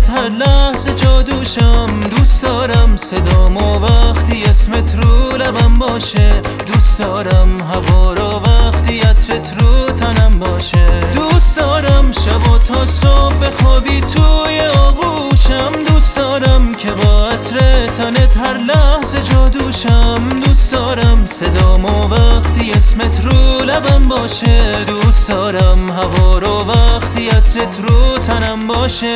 تنت هر لحظه جادوشم. دوست دارم صدامو وقتی اسمت رو لبم باشه. دوست دارم هوا رو وقتی عطرت رو تنم باشه. دوست دارم شب و تا صبح بخوابی توی آغوشم. دوست دارم که با عطر تنت هر لحظه جادوشم. دوست دارم صدامو وقتی اسمت رو لبم باشه. دوست دارم هوا رو وقتی عطرت رو تنم باشه.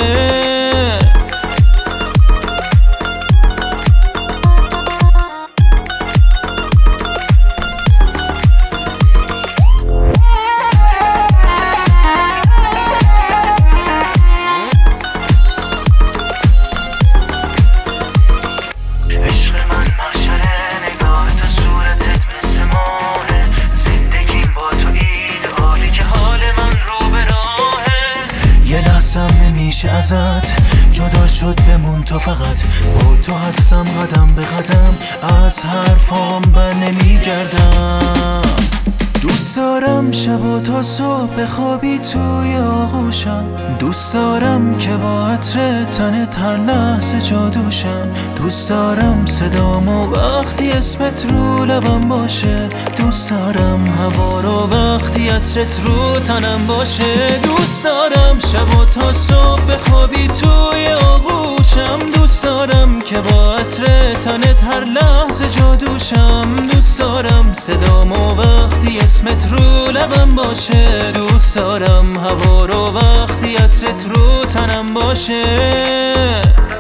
نمیشه ازت جدا شد بمون تو فقط. با تو هستم قدم به قدم، از حرفام بر نمیگردم. دوست دارم شب و تا صبح بخوابی توی آغوشم. دوست دارم که با عطر تنت هر لحظه جادوشم. دوست دارم صدامو وقتی اسمت رو لبم باشه. دوست دارم هوا رو وقتی عطرت رو تنم باشه. دوست دارم شب و تا صبح بخوابی توی آغوشم. دوست دارم که با عطر تنت هر لحظه جادوشم. دوست دارم صدامو وقتی اسمت رو لبم باشه. دوست دارم هوا رو وقتی عطرت رو تنم باشه.